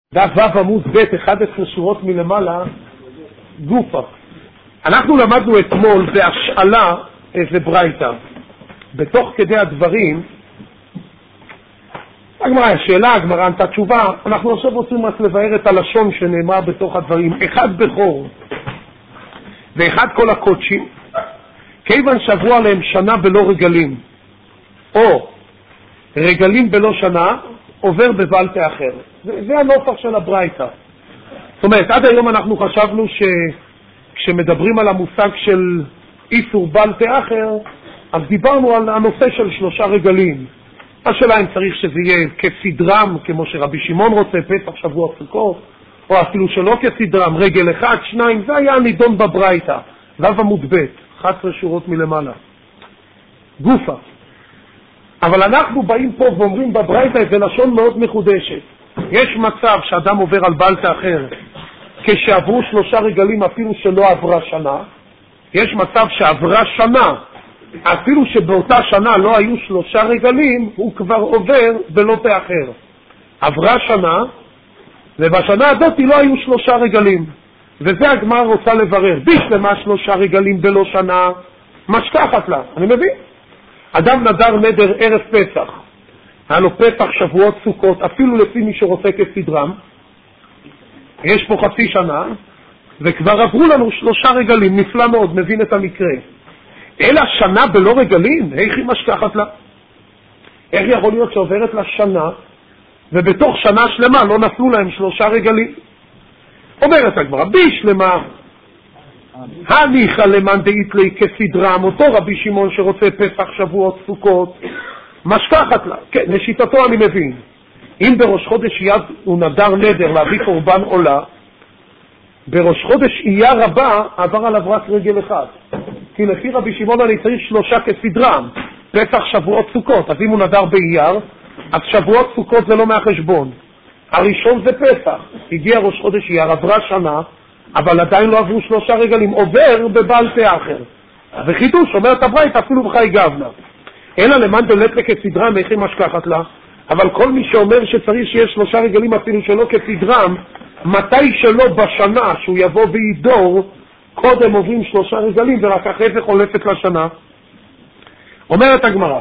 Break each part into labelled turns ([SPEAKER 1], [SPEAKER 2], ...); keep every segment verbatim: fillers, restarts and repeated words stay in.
[SPEAKER 1] דף ו' עמוד ב' אחת עשרה שורות מלמעלה, גופה. אנחנו למדנו אתמול בהשאלה איזה ברייתא. בתוך כדי הדברים, הגמרא, השאלה, הגמרא ענתה תשובה, אנחנו עכשיו רוצים רק לבאר את הלשון שנאמר בתוך הדברים. אחד בכור ואחד כל הקודשים, כיוון שעברו עליהם שנה בלא רגלים, או רגלים בלא שנה, עובר בבלטה אחר. זה, זה הנופח של הברייתא. זאת אומרת, עד היום אנחנו חשבנו שכשמדברים על המושג של איסור בלטה אחר, אז דיברנו על הנושא של שלושה רגלים. השאלה אם צריך שזה יהיה כסדרם, כמו שרבי שמעון רוצה, פסח, שבוע, סוכות, או אפילו שלא כסדרם, רגל אחד, שניים, זה היה נידון בברייתא. ו' עמוד ב', אחת עשרה שורות מלמעלה. גופה. אבל אנחנו באים פה ואומרים בברייתא איזה לשון מאוד מחודשת. יש מצב שאדם עובר על בלטה אחר כשעברו שלושה רגלים אפילו שלא עברה שנה. יש מצב שעברה שנה אפילו שבאותה שנה לא היו שלושה רגלים, הוא כבר עובר בלוטה אחר. עברה שנה ובשנה הזאת לא היו שלושה רגלים, וזה הגמרא רוצה לברר. בשלמה שלושה רגלים בלא שנה משכחת לה. אני מבין? אדם נדר נדר ערב פסח, היה לו פסח, שבועות, סוכות, אפילו לפי מי שרוצה כסדרם, יש פה חצי שנה וכבר עברו לנו שלושה רגלים. נפלא מאוד, מבין את המקרה. אלא שנה בלא רגלים, איך היא משכחת לה? איך יכול להיות שעוברת לה שנה ובתוך שנה שלמה לא נפלו להם שלושה רגלים? אומרת הגמרא, בשלמה הניחא למאן דאיתלי כסדרם, אותו רבי שמעון שרוצה פסח, שבועות, סוכות, משכחת לה. כן, לשיטתו אני מבין. אם בראש חודש אייר הוא נדר נדר להביא קורבן עולה, בראש חודש אייר הבא עבר עליו רק רגל אחד. כי לפי רבי שמעון אני צריך שלושה כסדרם, פסח, שבועות, סוכות. אז אם הוא נדר באייר, אז שבועות, סוכות זה לא מהחשבון. הראשון זה פסח. הגיע ראש חודש אייר, עברה שנה, אבל עדיין לא עברו שלושה רגלים, עובר בבלטה אחר. וחידוש, אומרת הברייתא, אפילו בחי גבנה. אלא למאן דאיתלי כסדרם, איך היא משכחת לה? אבל כל מי שאומר שצריך שיש שלושה רגלים אפילו שלא כסדרם, מתי שלא בשנה שהוא יבוא וידור, קודם עוברים שלושה רגלים ורק אחרי זה חולפת לשנה. אומרת הגמרא,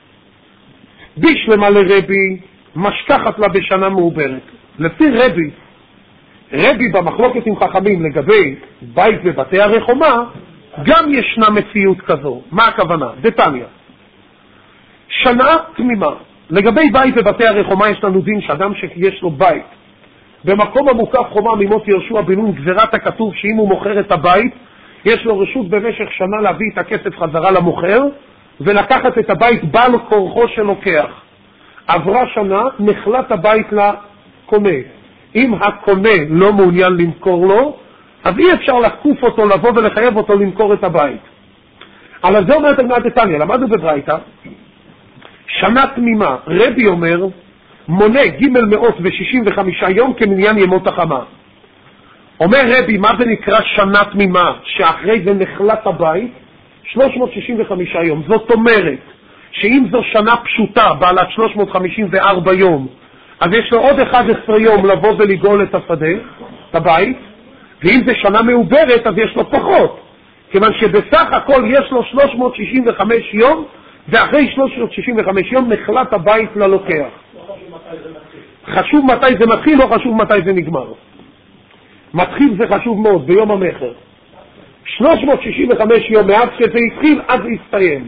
[SPEAKER 1] בשלמה לרבי משכחת לה בשנה מעוברת. לפי רבי, רבי במחלוקת עם חכמים לגבי בית ובתי הרחומה, גם ישנה מציאות כזו. מה הכוונה? דתניא, שנה תמימה. לגבי בית ובתי הרחומה יש לנו דין שאדם שיש לו בית במקום המוקף חומה ממות יהושע בן נון, גזירת הכתוב שאם הוא מוכר את הבית יש לו רשות במשך שנה להביא את הכסף חזרה למוכר ולקחת את הבית בעל כורחו שלוקח. עברה שנה, נחלט הבית לקונה. אם הקונה לא מעוניין למכור לו, אז אי אפשר לקוף אותו, לבוא ולחייב אותו למכור את הבית. אבל זה אומרת הגמרא דתניא, למדנו בברייתא, שנה תמימה. רבי אומר, מונה ג' מאות ושישים וחמישה יום כמניין ימות החמה. אומר רבי, מה זה נקרא שנה תמימה? שאחרי זה נחלט הבית, שלוש מאות שישים וחמישה יום. זאת אומרת, שאם זו שנה פשוטה, בעלת שלוש מאות חמישים וארבע יום, אז יש לו עוד אחד עשר יום לבוא ולגאול את השדה, את הבית, ואם זה שנה מעוברת, אז יש לו פחות. כיוון שבסך הכל יש לו שלוש מאות שישים וחמש יום, ואחרי שלוש מאות שישים וחמש יום נחלט הבית ללוקח. חשוב מתי זה מתחיל, לא חשוב מתי זה נגמר. מתחיל זה חשוב מאוד, ביום המחר. שלוש מאות שישים וחמש יום מאז שזה התחיל, אז זה יסתיים.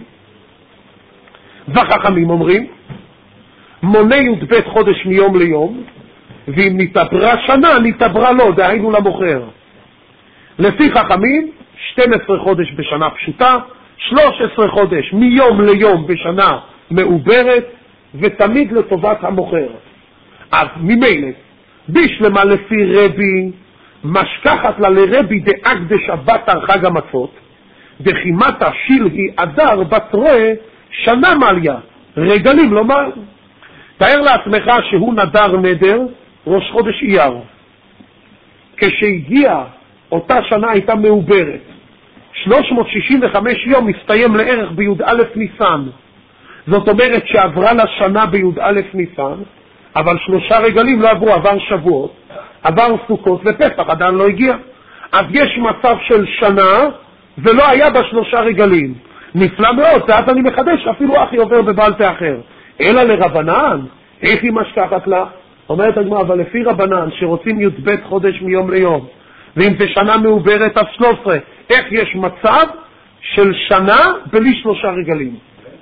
[SPEAKER 1] וחכמים אומרים, מונה י"ב חודש מיום ליום, ואם נתעברה שנה, נתעברה לו, דהיינו למוכר. לפי חכמים, שנים עשר חודש בשנה פשוטה, שלושה עשר חודש מיום ליום בשנה מעוברת, ותמיד לטובת המוכר. אז ממילא, בשלמה לפי רבי, משכחת לה לרבי דאקדש בתר חג המצות, דחימתה שילהי אדר בתרועה שנה מליה, רגלים לומר. תאר לעצמך שהוא נדר נדר ראש חודש אייר. כשהגיע אותה שנה הייתה מעוברת. שלוש מאות שישים וחמש יום מסתיים לערך בי"א ניסן. זאת אומרת שעברה לה שנה בי"א ניסן, אבל שלושה רגלים לא עברו, עבר שבועות. עבר סוכות ופסח, עדיין לא הגיע. אז יש מצב של שנה, ולא היה בה שלושה רגלים. נפלא מאוד, ואז אני מחדש, אפילו אחי עובר בבעלתה אחר. אלא לרבנן, איך היא משכחת לה? אומרת הגמרא, אבל לפי רבנן, שרוצים י"ב חודש מיום ליום, ואם זה שנה מעוברת אז שלוש עשרה, איך יש מצב של שנה בלי שלושה רגלים?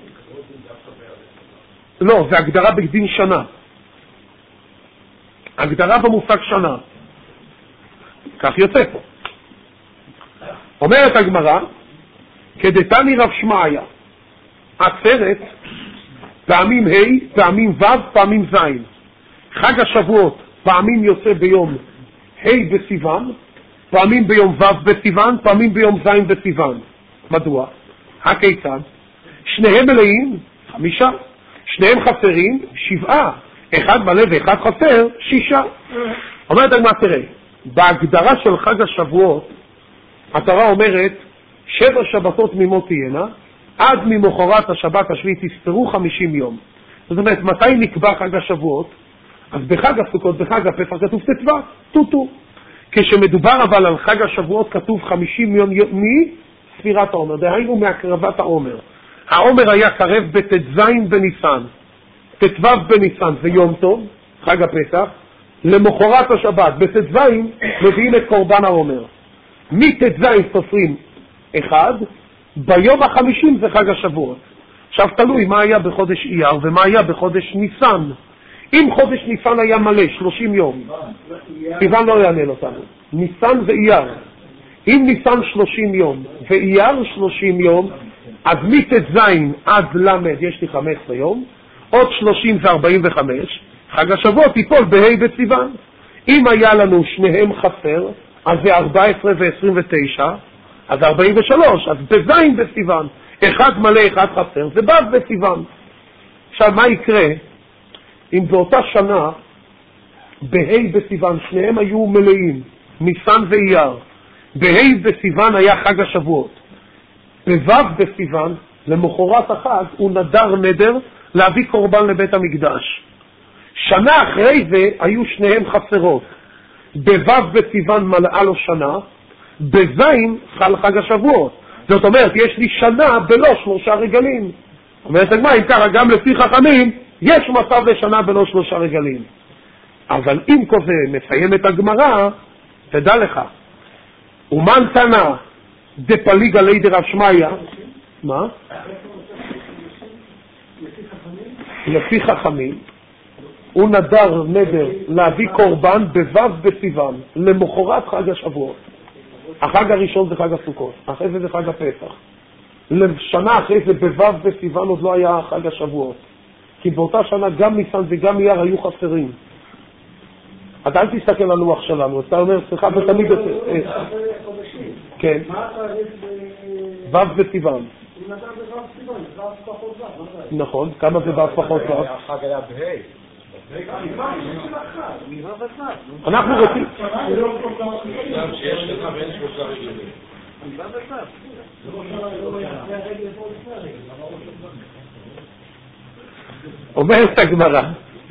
[SPEAKER 1] לא, זה הגדרה בדין שנה. הגדרה במושג שנה. כך יוצא פה. אומרת הגמרא, כדתני רב שמעיה, עצרת, פעמים ה', פעמים ו', פעמים ז'. חג השבועות, פעמים יוצא ביום ה' בסיוון, פעמים ביום ו' בסיוון, פעמים ביום ז' בסיוון. מדוע? הכיצד? שניהם מלאים, חמישה. שניהם חסרים, שבעה. אחד מלא ואחד חסר, שישה. אומרת הגמרא, תראה, בהגדרה של חג השבועות, התורה אומרת, שבע שבתות תמימות תהיינה, עד ממחרת השבת השביעית תספרו חמישים יום. זאת אומרת, מתי נקבע חג השבועות? אז בחג הסוכות, בחג הפסח כתוב ט"ו, טוטו. כשמדובר אבל על חג השבועות כתוב חמישים יום מספירת העומר, דהיינו מהקרבת העומר. העומר היה קרב בט"ז בניסן. ט"ו בניסן זה יום טוב, חג הפסח, למחרת השבת בט"ז מביאים את קורבן העומר. מט"ז סופרים אחד, ביום החמישים זה חג השבועות. עכשיו תלוי מה היה בחודש אייר ומה היה בחודש ניסן. אם חודש ניסן היה מלא שלושים יום, סיוון לא יענה אותנו. ניסן ואייר. אם ניסן שלושים יום ואייר שלושים יום, אז מט"ז עד למד יש לי חמישה עשר יום, עוד שלושים זה ארבעים וחמש, חג השבועות ייפול בה' בסיוון. אם היה לנו שניהם חסר, אז זה ארבע עשרה ו-עשרים ותשע, אז ארבעים ושלוש, אז בז' בסיוון, אחד מלא, אחד חסר, זה ב' בסיוון. עכשיו, מה יקרה אם באותה שנה, בה' בסיוון, שניהם היו מלאים, ניסן ואייר, בה' בסיוון היה חג השבועות, בו' בסיוון, למחרת החג, הוא נדר נדר להביא קורבן לבית המקדש. שנה אחרי זה היו שניהם חסרות, בו' בסיוון מלאה לו שנה, בזין חל חג השבועות. זאת אומרת, יש לי שנה בלא שלושה רגלים. אומרת הגמרא, אם ככה, גם לפי חכמים, יש מצב לשנה בלא שלושה רגלים. אבל אם כזה מסיים את הגמרא, תדע לך, ומן תנא דפליגה ליה דרב שמעיה, מה? לפי חכמים, הוא נדר נדר להביא קורבן בו' בסיוון, למחרת חג השבועות. החג הראשון זה חג הסוכות, אחרי זה זה חג הפסח. לשנה אחרי זה בו' בסיוון עוד לא היה חג השבועות. כי באותה שנה גם ניסן וגם אייר היו חסרים. אז אל תסתכל על הלוח שלנו, אתה אומר, סליחה, ותמיד... כן. ו' בסיוון. נכון, כמה זה ו' פחות ו'? החג היה בה'. אנחנו רוצים... שיש לך ואין שלושה רגלים. אומרת הגמרא,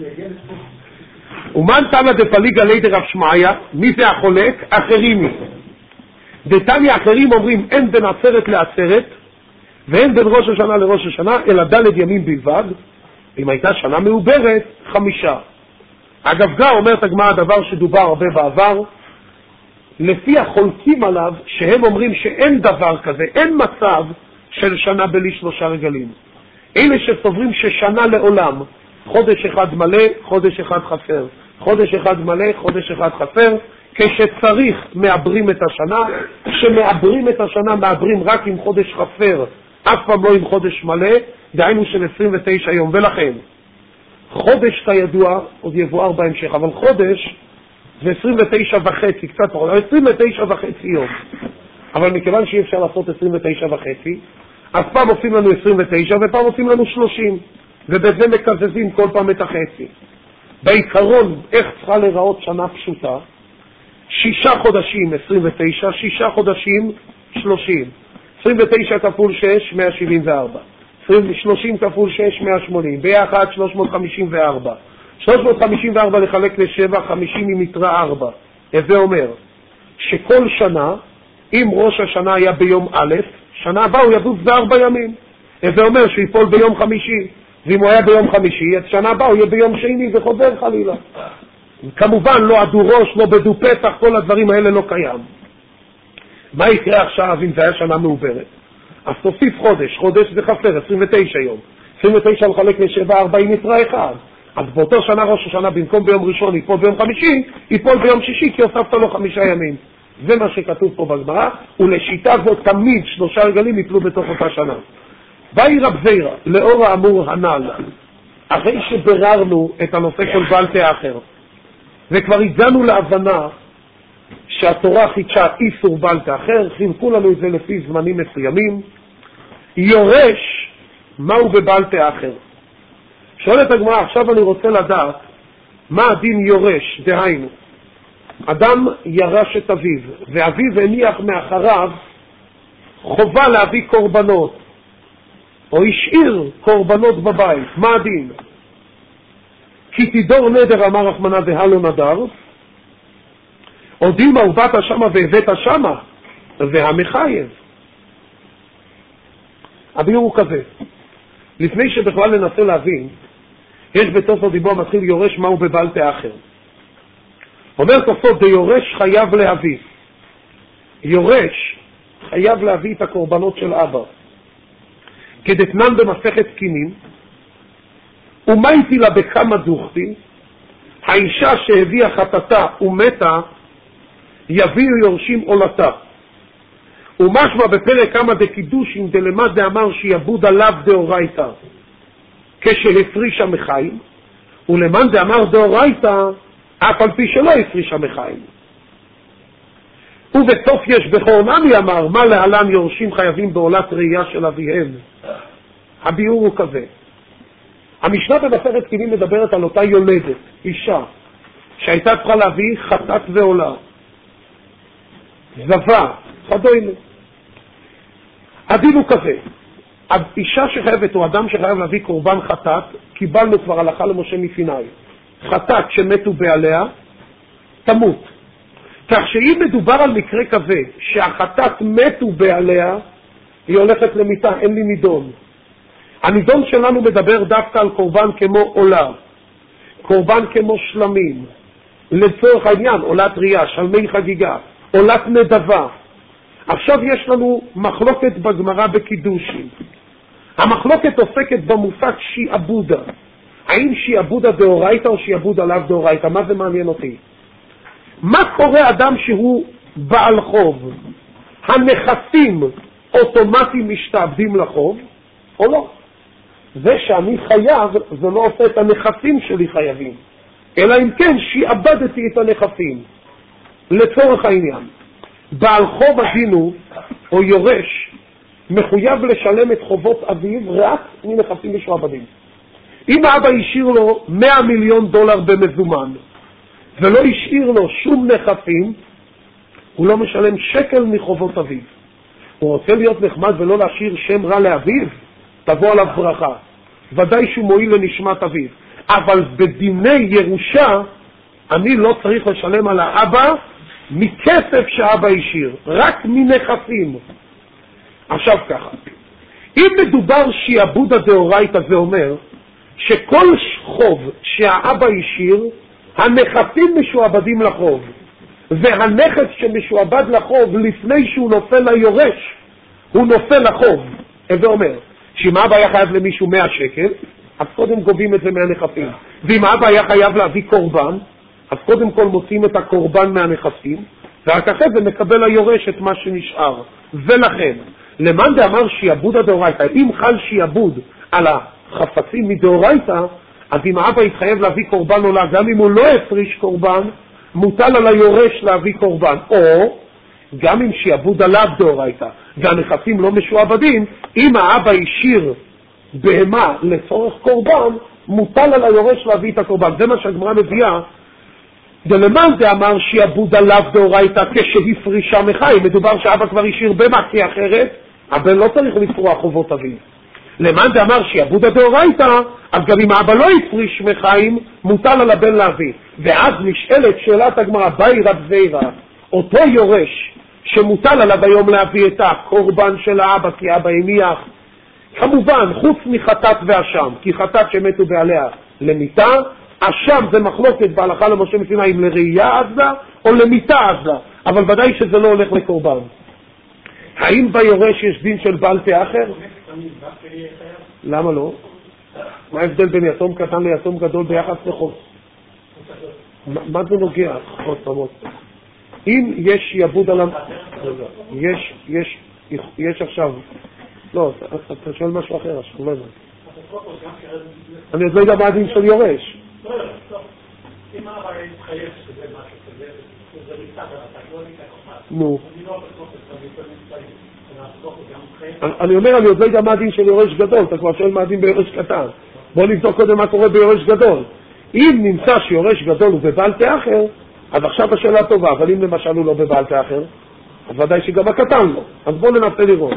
[SPEAKER 1] ומן תנא דפליגה ליה דרב שמעיה, מי זה החולק? אחרים. דתניא אחרים אומרים אין בין עצרת לעצרת ואין בין ראש השנה לראש השנה אלא ד' ימים בלבד. אם הייתה שנה מעוברת, חמישה. אגב, גם אומרת הגמרא דבר שדובר הרבה בעבר, לפי החולקים עליו, שהם אומרים שאין דבר כזה, אין מצב של שנה בלי שלושה רגלים. אלה שסוברים ששנה לעולם, חודש אחד מלא, חודש אחד חסר, חודש אחד מלא, חודש אחד חסר, כשצריך מעברים את השנה, כשמעברים את השנה מעברים רק עם חודש חסר, אף פעם לא עם חודש מלא, דהיינו של עשרים ותשע יום. ולכן, חודש כידוע, עוד יבואר בהמשך, אבל חודש זה עשרים ותשע וחצי, קצת פחות, עשרים ותשע וחצי יום. אבל מכיוון שאי אפשר לעשות עשרים ותשע וחצי, אז פעם עושים לנו עשרים ותשע ופעם עושים לנו שלושים, ובזה מקזזים כל פעם את החצי. בעיקרון, איך צריכה להיראות שנה פשוטה? שישה חודשים עשרים ותשע, שישה חודשים שלושים. עשרים ותשע כפול שש, מאה שבעים וארבע. שלושים כפול שש, מאה שמונים. ביחד שלוש מאות חמישים וארבע. שלוש מאות חמישים וארבע לחלק לשבע, חמישים עם יתרה ארבע. זה אומר שכל שנה, אם ראש השנה היה ביום א', שנה הבאה הוא יזוז בארבע ימים. זה אומר שיפול ביום חמישי, ואם הוא היה ביום חמישי, אז שנה הבאה הוא יהיה ביום שני וחוזר חלילה. כמובן לא עדו ראש, לא בדו פתח, כל הדברים האלה לא קיים. מה יקרה עכשיו אם זה היה שנה מעוברת? אז תוסיף חודש, חודש זה חסר, עשרים ותשע יום. עשרים ותשע לחלק לשבע, ארבעים יתרה אחד. אז באותו שנה ראש השנה, במקום ביום ראשון ייפול ביום חמישי, ייפול ביום שישי, כי הוספת לו חמישה ימים. זה מה שכתוב פה בגמרא, ולשיטה זאת תמיד שלושה רגלים ייפלו בתוך אותה שנה. באי רב זירא, לאור האמור הנ"ל, אחרי שבררנו את הנושא של בעל פה אחר, וכבר הגענו להבנה שהתורה חידשה איסור בעל פה אחר, חילקו לנו את זה לפי זמנים מסוימים. יורש, מהו בבעל פה אחר? שואלת הגמרא, עכשיו אני רוצה לדעת מה הדין יורש, דהיינו. אדם ירש את אביו, ואביו הניח מאחריו חובה להביא קורבנות, או השאיר קורבנות בבית. מה הדין? כי תדור נדר, אמר רחמנא דהלו נדר, או דימה ובאת שמה והבאת שמה, והמחייב. הביאור הוא כזה, לפני שבכלל ננסה להבין, יש בתוספות דיבור מתחיל יורש מהו בבעל פה אחר. אומר תוספות, דיורש חייב להביא. יורש חייב להביא את הקורבנות של אבא. כדתנן במסכת קינים, ומה איתי לה בכמה דוכתי, האישה שהביאה חטאתה ומתה, יביאו יורשים עולתה. ומשמע בפרק כמה דקידושים דלמד דאמר שיבוד עליו דאורייתא, כשהפריש המחיים, ולמד דאמר דאורייתא, אף על פי שלא הפריש המחיים. ובסוף יש בכור נמי אמר, מה להלן יורשים חייבים בעולת ראייה של אביהם. הביאור הוא כזה. המשנה במסכת קינים מדברת על אותה יולדת, אישה, שהייתה צריכה להביא חטאת ועולה, זבה, חדוינה. הדין הוא כזה, אישה שחייבת או אדם שחייב להביא קורבן חטאת, קיבלנו כבר הלכה למשה מסיני. חטאת שמתו בעליה, תמות. כך שאם מדובר על מקרה כזה, שהחטאת מתו בעליה, היא הולכת למיטה, אין לי נידון. הנידון שלנו מדבר דווקא על קורבן כמו עולה, קורבן כמו שלמים, לצורך העניין, עולת ריאה, שלמי חגיגה, עולת נדבה. עכשיו יש לנו מחלוקת בגמרא בקידושים. המחלוקת עוסקת במושג שיעבודה. האם שיעבודה דאורייתא או שיעבוד עליו דאורייתא? מה זה מעניין אותי? מה קורה אדם שהוא בעל חוב? הנכסים אוטומטיים משתעבדים לחוב או לא? זה שאני חייב, זה לא עושה את הנכסים שלי חייבים, אלא אם כן שיעבדתי את הנכסים. לצורך העניין, בעל חוב הדינו או יורש מחויב לשלם את חובות אביו רק מנכסים משועבדים. אם האבא השאיר לו מאה מיליון דולר במזומן ולא השאיר לו שום נכסים, הוא לא משלם שקל מחובות אביו. הוא רוצה להיות נחמד ולא להשאיר שם רע לאביו, תבוא עליו ברכה. ודאי שהוא מועיל לנשמת אביו. אבל בדיני ירושה אני לא צריך לשלם על האבא מכסף שאבא השאיר, רק מנכסים. עכשיו ככה, אם מדובר שיעבודה דאורייתא, זה אומר שכל חוב שהאבא השאיר, הנכסים משועבדים לחוב, והנכס שמשועבד לחוב לפני שהוא נופל ליורש, הוא נופל לחוב. זה אומר שאם האבא היה חייב למישהו מאה שקל, אז קודם גובים את זה מהנכסים. ואם האבא היה חייב להביא קורבן, אז קודם כל מוצאים את הקורבן מהנכסים, ורק אחרי זה מקבל היורש את מה שנשאר. ולכן, למאן דאמר שיעבודה דאורייתא, אם חל שיעבוד על החפצים מדאורייתא, אז אם האבא יתחייב להביא קורבן עולה, גם אם הוא לא הפריש קורבן, מוטל על היורש להביא קורבן. או גם אם שיעבוד עליו דאורייתא והנכסים לא משועבדים, אם האבא השאיר בהמה לצורך קורבן, מוטל על היורש להביא את הקורבן. זה מה שהגמרא מביאה. דלמאן דאמר שיעבוד עליו דאורייתא כשהפרישה מחיים, מדובר שאבא כבר השאיר בהמה, כי אחרת הבן לא צריך לפרוע חובות אביו. למען דאמר שיעבוד הדאורייתא, אז גם אם האבא לא הפריש מחיים, מוטל על הבן להביא. ואז נשאלת שאלת הגמרא, באי רב זירא, אותו יורש שמוטל עליו היום להביא את הקורבן של האבא כי אבא הניח, כמובן חוץ מחטאת ואשם, כי חטאת שמתו בעליה למיתה, אשם זה מחלוקת בהלכה למשה מסיני אם לראייה עזה או למיתה עזה, אבל ודאי שזה לא הולך לקורבן. האם ביורש יש דין של בעל פה אחר? למה לא? מה ההבדל בין יתום קטן ליתום גדול ביחס לחוב? מה זה נוגע? עוד פעמות. אם יש יבוד עליו, יש, יש, יש עכשיו, לא, אתה שואל משהו אחר, עכשיו, לא יודע. אני עוד לא יודע מה הדין של יורש.
[SPEAKER 2] לא, לא, לא. אם האבא יתחייב שזה משהו כזה, זה מצד הרתק, לא ניקח אותך.
[SPEAKER 1] נו.
[SPEAKER 2] אני לא בטוח את זה,
[SPEAKER 1] אני אומר, אני עוד לא יודע מה הדין של יורש גדול, אתה כבר שואל מה הדין ביורש קטן. בוא נבדוק קודם מה קורה ביורש גדול. אם נמצא שיורש גדול הוא בבעל פה אחר, אז עכשיו השאלה טובה, אבל אם למשל הוא לא בבעל פה אחר, אז ודאי שגם הקטן לא. אז בוא ננסה לראות.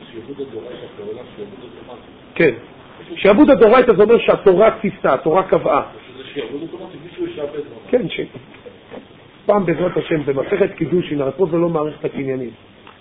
[SPEAKER 1] כן. שיעבוד הדאורייתא זה אומר שהתורה ציוותה, התורה קבעה. כן, ש... פעם בעזרת השם, במסכת קידושין, הרי פה זה לא מערכת הקניינים.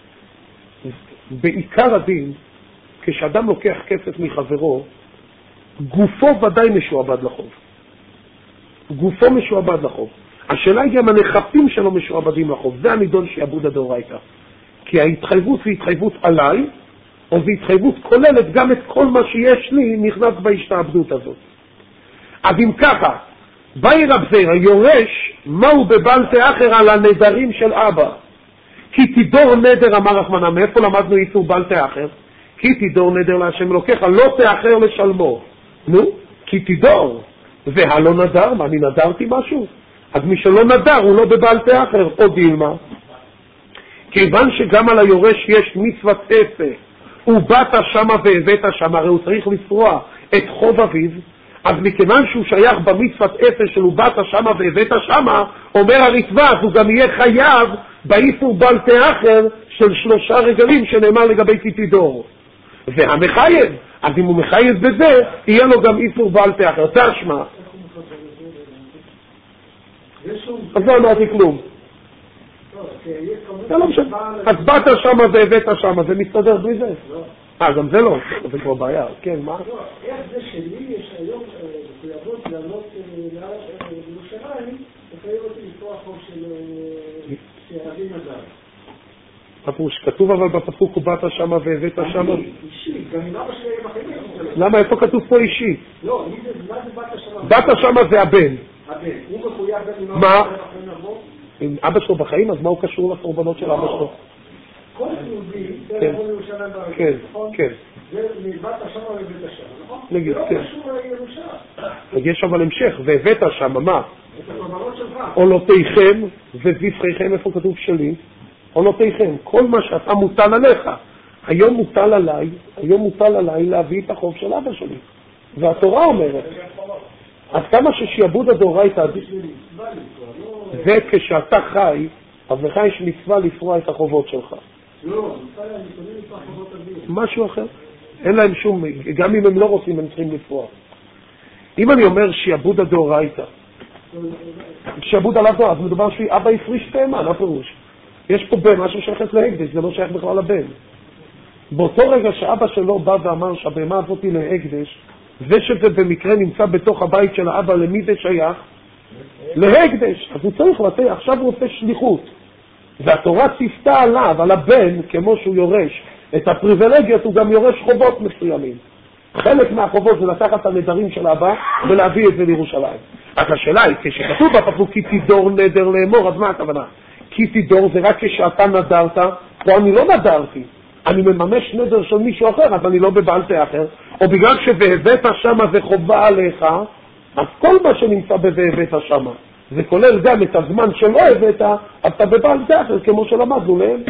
[SPEAKER 1] בעיקר הדין, כשאדם לוקח כסף מחברו, גופו ודאי משועבד לחוב. גופו משועבד לחוב. השאלה היא גם הנכסים שלו משועבדים לחוב. זה הנידון שיעבוד הדאורייתא. כי ההתחייבות היא התחייבות עליי, או זו התחייבות כוללת גם את כל מה שיש לי נכנס בהשתעבדות הזאת. אז אם ככה, באי רב זירא יורש מהו בבעל פה אחר על הנדרים של אבא. כי תידור נדר, אמר רחמנא, מאיפה למדנו איסור בעל פה אחר? כי תידור נדר להשם אלוקיך, לא תאחר לשלמו. נו, כי תידור. והלא נדר, מה, אני נדרתי משהו? אז מי שלא נדר הוא לא בבעל פה אחר, או דילמה. כיוון שגם על היורש יש מצוות עשה, ובאת שמה והבאת שמה, הרי הוא צריך לפרוע את חוב אביו, אז מכיוון שהוא שייך במצוות עשה של ובאת שמה והבאת שמה, אומר הריטב"א, אז הוא גם יהיה חייב באיסור בעל פה אחר של שלושה רגלים שנאמר לגבי כי תידור. והמחייב, אז אם הוא מחייב בזה, יהיה לו גם איסור בעל פה אחר. תשמע. אז לא אמרתי כלום. אז באת שמה והבאת שמה, זה מסתדר בלי זה? אה, גם זה לא, זה כבר בעיה. כן, מה?
[SPEAKER 2] איך זה שלי יש היום מחויבות לעלות לירושלים, מחייב אותי לפתוח חוב של אבי נדר.
[SPEAKER 1] הפרוש, כתוב אבל בפסוק ובאת שמה והבאת שמה.
[SPEAKER 2] אישי, גם אם אבא שלי מחייב.
[SPEAKER 1] למה, איפה כתוב פה אישי?
[SPEAKER 2] לא, מה זה באת שמה?
[SPEAKER 1] באת שמה זה הבן.
[SPEAKER 2] הבן, הוא מחויב גם אם
[SPEAKER 1] מה? אם אבא שלו בחיים, אז מה הוא קשור לקורבנות של אבא שלו?
[SPEAKER 2] כל יהודי, זה יכול לירושלים בארץ,
[SPEAKER 1] כן,
[SPEAKER 2] נכון?
[SPEAKER 1] כן.
[SPEAKER 2] זה מבאת שמה והבאת שמה, נכון?
[SPEAKER 1] נגיד, כן.
[SPEAKER 2] זה לא קשור לירושלים.
[SPEAKER 1] יש אבל המשך, והבאת שמה, מה?
[SPEAKER 2] את הקורבנות שלך.
[SPEAKER 1] עולותיכם וזבחיכם, איפה כתוב שלי? עולותיכם, כל מה שאתה מוטל עליך. היום מוטל עליי, היום מוטל עליי להביא את החוב של אבא שלי. והתורה אומרת, אז כמה ששיעבוד הדאורייתא, זה כשאתה חי, אז לך יש מצווה לפרוע את החובות שלך.
[SPEAKER 2] לא, מצווה אני קונה לפרוע חובות אביב.
[SPEAKER 1] משהו אחר. אין להם שום, גם אם הם לא רוצים, הם צריכים לפרוע. אם אני אומר שיעבוד הדאורייתא, שיעבוד עליו דאורייתא, אז מדובר שאבא הפריש תאמה, לא פירוש. יש פה בן, משהו שייך להקדש, זה לא שייך בכלל לבן. באותו רגע שאבא שלו בא ואמר שהבהמה הזאת היא להקדש, זה שזה במקרה נמצא בתוך הבית של האבא, למי זה שייך? להקדש. אז הוא צריך לתת, עכשיו הוא עושה שליחות. והתורה ציוותה עליו, על הבן, כמו שהוא יורש את הפריבילגיות, הוא גם יורש חובות מסוימים. חלק מהחובות זה לקחת את הנדרים של האבא ולהביא את זה לירושלים. אז השאלה היא, כשכתוב בפסוק כי תידור נדר לאמור, אז מה הכוונה? כי תידור זה רק כשאתה נדרת, או אני לא נדרתי, אני מממש נדר של מישהו אחר, אז אני לא בבעל פה אחר, או בגלל שבהבאת שמה זה חובה עליך, אז כל מה שנמצא בבאת שמה, זה כולל גם את הזמן שלא הבאת, אז אתה בבעל פה אחר, כמו שלמדנו להם.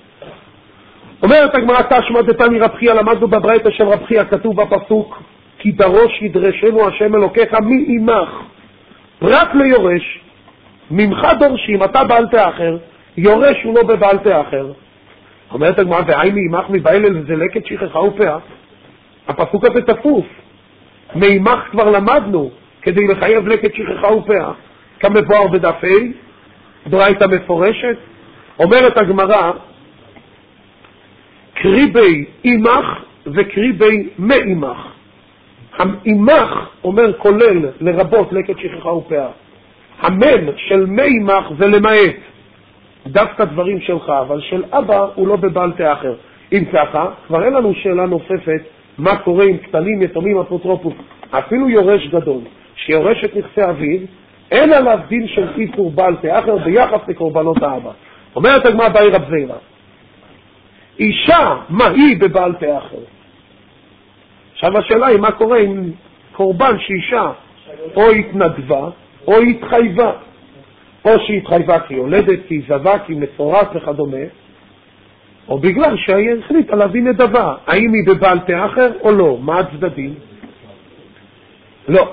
[SPEAKER 1] אומרת הגמרא תשמע דתני רב חייא, למדנו בברייתא של רב חייא, כתוב בפסוק, כי דרוש ידרשנו השם אלוקיך מי עמך, רק ליורש, ממך דורשים, אתה בעל פה אחר, יורש הוא לא בבעל פה אחר. אומרת הגמרא, והייני עמך מבעל אל זלקת שכחה ופאה. הפסוק הזה תפוס. מימך כבר למדנו, כדי לחייב לקט שכחה ופאה. כמבואר בדף ה', דורייתא מפורשת, אומרת הגמרא, קריבי אימך וקריבי מאימך. האימך אומר כולל לרבות לקט שכחה ופאה. המם של מאימך זה למעט. דווקא דברים שלך, אבל של אבא הוא לא בבעלתי אחר. אם ככה, כבר אין לנו שאלה נוספת, מה קורה עם קטנים, יתומים, אפוטרופוס. אפילו יורש גדול, שיורש את נכסי אביו, אין עליו דין של איסור בעלתי אחר ביחס לקורבנות האבא. אומרת הגמרא באי רב זירא, אישה, מה היא בבעלתי אחר? עכשיו השאלה היא, מה קורה עם קורבן שאישה או התנדבה, או התחייבה, או שהתחייבה כי יולדת, כי זבה, כי מצורעת וכדומה, או בגלל שהיא החליטה להביא נדבה. האם היא בבעלתי אחר או לא? מה הצדדים? לא.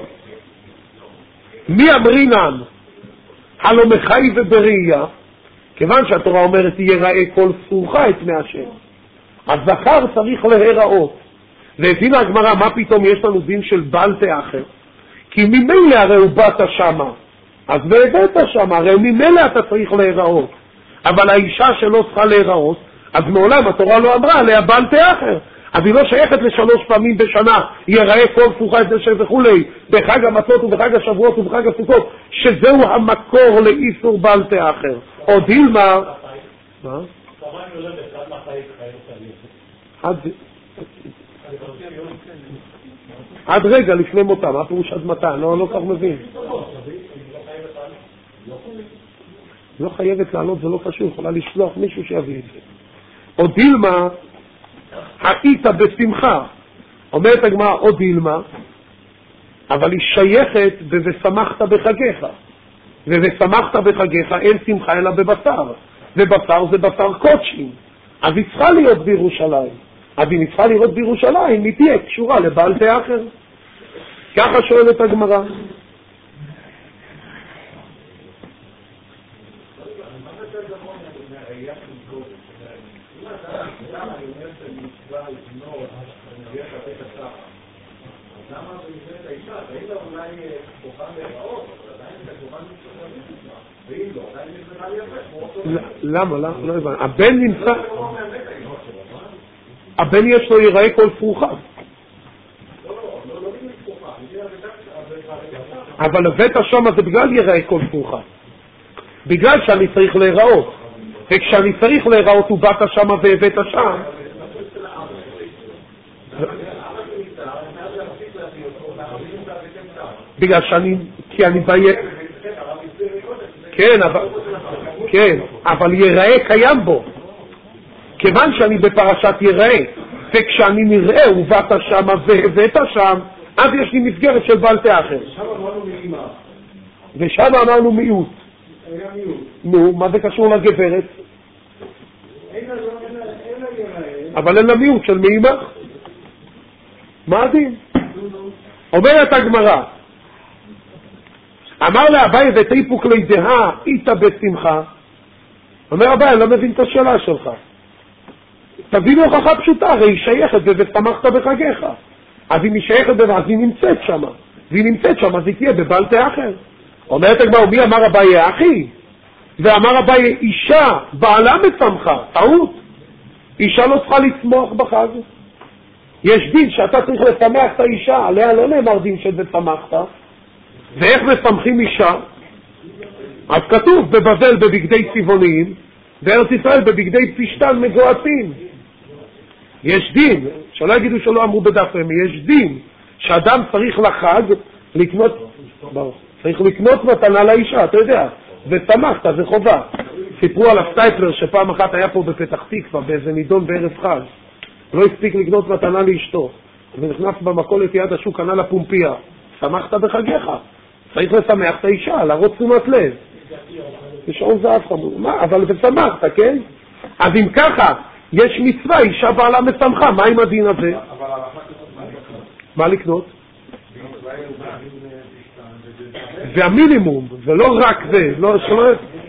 [SPEAKER 1] מי אמרינן? הלא מחי ובראייה, כיוון שהתורה אומרת יראה כל סוכה את פני השם, הזכר צריך להיראות. והבינה הגמרא, מה פתאום יש לנו דין של בעלתי אחר? כי ממילא הרי הוא באת שמה, אז והבאת שמה, הרי ממילא אתה צריך להיראות. אבל האישה שלא צריכה להיראות, אז מעולם התורה לא אמרה עליה בעלתי אחר. אז היא לא שייכת לשלוש פעמים בשנה, יראה כל סוכה את השם וכולי, בחג המצות ובחג השבועות ובחג הסוכות, שזהו המקור לאיסור בעלתי אחר. או דילמה, מה? עד... עד רגע לפני מותה, מה פירוש עד מתה? לא, לא כך מבין. לא חייבת לעלות, זה לא קשור, יכולה לשלוח מישהו שיביא את זה. או דילמה, היית בשמחה, אומרת הגמרא, או דילמה, אבל היא שייכת ב"ושמחת בחגיך", וב"ושמחת בחגיך" אין שמחה אלא בבשר, ובשר זה בשר קודשים, אז היא צריכה להיות בירושלים. אז אם היא צריכה לראות בירושלים, היא תהיה קשורה לבעלתי אחר. ככה שואלת הגמרא. למה? לא הבנתי. הבן נמצא... הבן יש לו יראה כל פרוחה. אבל הבאת שם זה בגלל יראה כל פרוחה. בגלל שאני צריך להיראות. וכשאני צריך להיראות הוא באת שם והבאת שם. בגלל שאני, כי אני בא... כן, אבל... כן, אבל יראה קיים בו. כיוון שאני בפרשת יראה, וכשאני נראה ובאת שם והבאת שם, אז יש לי מסגרת של בעלתי אחר.
[SPEAKER 2] שם אמרנו מאימא.
[SPEAKER 1] ושם אמרנו מיעוט.
[SPEAKER 2] היה מיעוט.
[SPEAKER 1] נו, מה זה קשור לגברת?
[SPEAKER 2] אין לה יראה.
[SPEAKER 1] אבל אין לה מיעוט של מאימא. מה הדין? אומרת הגמרא, אמר לאביי ותיפוק לידיה, איתה בשמחה. אומר אביי, אני לא מבין את השאלה שלך. תביא לי הוכחה פשוטה, הרי היא שייכת ושמחת בחגיך. אז אם היא שייכת אז היא נמצאת שם. והיא נמצאת שם, אז היא תהיה בבעלתי אחר. אומרת הגמרא, מי אמר אביי אחי? ואמר אביי, אישה, בעלה משמחה, טעות. אישה לא צריכה לצמוח בחג. יש דין שאתה צריך לשמח את האישה, עליה לא נאמר דין שזה שמחת. ואיך משמחים אישה? אז כתוב בבבל בבגדי צבעוניים, בארץ ישראל בבגדי פשטן מגועצים. יש דין, שלא יגידו שלא אמרו בדף רמי, יש דין שאדם צריך לחג לקנות, צריך לקנות מתנה לאישה, אתה יודע, ושמחת, זה חובה. סיפרו על הסטייפלר שפעם אחת היה פה בפתח תקווה באיזה נידון בערב חג, לא הספיק לקנות מתנה לאשתו, ונכנס במכולת יד השוק, קנה לה פומפיה. שמחת בחגיך, צריך לשמח את האישה, להראות תשומת לב. בשעון זהב חמור, מה? אבל ושמחת, כן? אז אם ככה, יש מצווה, אישה בעלה משמחה, מה עם הדין הזה? מה לקנות? זה המינימום, זה לא רק זה, לא, שלא...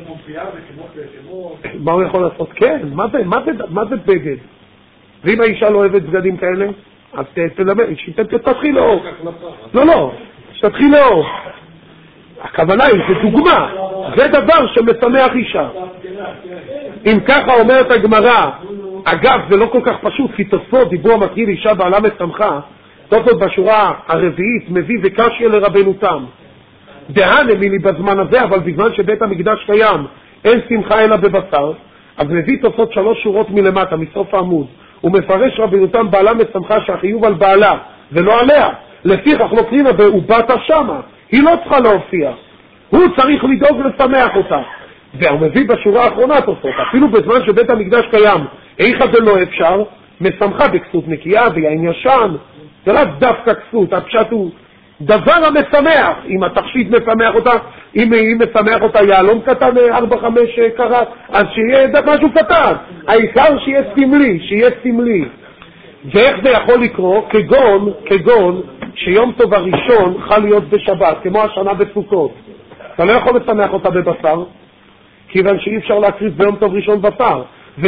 [SPEAKER 1] מה הוא יכול לעשות? כן, מה זה, מה זה, מה זה בגד? ואם האישה לא אוהבת בגדים כאלה? אז תלמד, תתחיל לאור. לא, לא, תתחיל לאור. הכוונה היא, זה דוגמה, זה דבר שמשמח אישה. אם ככה אומרת הגמרא, אגב, זה לא כל כך פשוט, כי תוספות דיבור מתחיל אישה בעלה משמחה, תוספות בשורה הרביעית מביא וקשיא לרבנו תם. דהנה מילי בזמן הזה, אבל בזמן שבית המקדש קיים, אין שמחה אלא בבשר, אז מביא תוספות שלוש שורות מלמטה, מסוף העמוד, ומפרש רבנו תם בעלה משמחה שהחיוב על בעלה, ולא עליה. לפיכך לא קרינה ובאת שמה, היא לא צריכה להופיע, הוא צריך לדאוג לשמח אותה. והוא מביא בשורה האחרונה תוספות, אפילו בזמן שבית המקדש קיים, איכה זה לא אפשר, משמחה בכסות נקייה ויין ישן, זה לא דווקא כסות, הפשט הוא דבר המשמח, אם התכשיט משמח אותה, אם היא משמח אותה יעלום קטן ארבע חמש קרת, אז שיהיה משהו קטן, העיקר שיהיה סמלי, שיהיה סמלי. ואיך זה יכול לקרוא? כגון, כגון שיום טוב הראשון חל להיות בשבת, כמו השנה בסוכות. אתה לא יכול לשמח אותה בבשר, כיוון שאי אפשר להקריב ביום טוב ראשון בשר,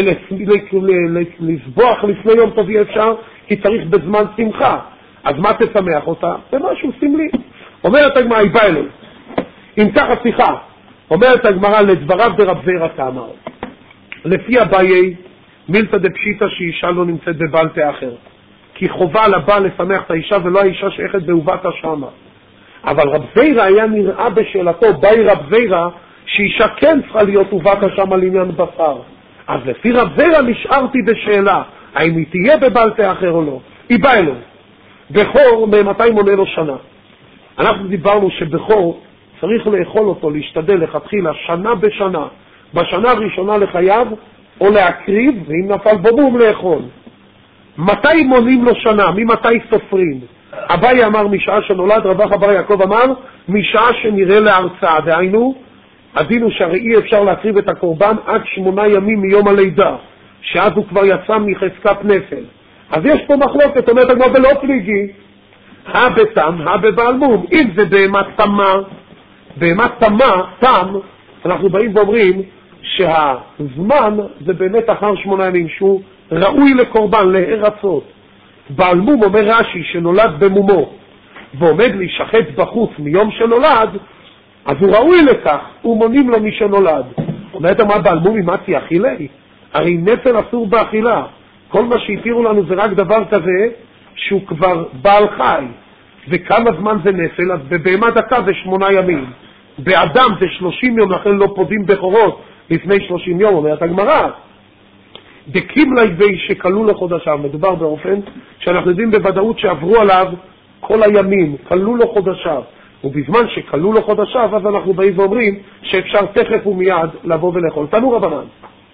[SPEAKER 1] ולסבוח לפני יום טוב אי אפשר, כי צריך בזמן שמחה. אז מה תשמח אותה? זה משהו סמלי. אומרת הגמרא, היא באה אליי. אם ככה שיחה, אומרת הגמרא לדבריו דרב זירא כאמר, לפי אביי, מילתא דפשיטא שאישה לא נמצאת בבעל פה אחר. כי חובה לבעל לשמח את האישה ולא האישה שייכת בעובתה שמה. אבל רב זירא היה נראה בשאלתו, באי רב זירא, שאישה כן צריכה להיות עובתה שמה לעניין בשר. אז לפי רב זירא נשארתי בשאלה, האם היא תהיה בבעל פה אחר או לא. היא באה אליי. בכור, ממתי מונה לו שנה? אנחנו דיברנו שבכור צריך לאכול אותו, להשתדל לכתחילה שנה בשנה, בשנה הראשונה לחייו, או להקריב, ואם נפל בבום לאכול. מתי מונים לו שנה? ממתי סופרים? אביי אמר משעה שנולד, רבך אבר יעקב אמר משעה שנראה להרצאה, דהיינו, הדינו שהרי אי אפשר להקריב את הקורבן עד שמונה ימים מיום הלידה, שאז הוא כבר יצא מחזקת נפל. אז יש פה מחלוקת, אומרת הגמרא ולא פליגי, הבתם, הבבעלמום. אם זה בהמת תמה, בהמת תמה, תם, אנחנו באים ואומרים שהזמן זה באמת אחר שמונה ימים, שהוא ראוי לקורבן, להרצות. בעלמום אומר רש"י שנולד במומו, ועומד להישחט בחוץ מיום שנולד, אז הוא ראוי לכך, הוא מונים לו מי שנולד. אומרת הגמרא בעלמום אם אתי אכילי, הרי נפל אסור באכילה. כל מה שהתירו לנו זה רק דבר כזה שהוא כבר בעל חי. וכמה זמן זה נפל? אז בבהמה דקה זה שמונה ימים. באדם זה שלושים יום, לכן לא פודים בכורות לפני שלושים יום, אומרת הגמרא. דקים ליבי שקלו לחודשיו, מדובר באופן שאנחנו יודעים בוודאות שעברו עליו כל הימים, קלו לו חודשיו. ובזמן שקלו לו חודשיו, אז אנחנו באים ואומרים שאפשר תכף ומיד לבוא ולאכול. תנו רבנן.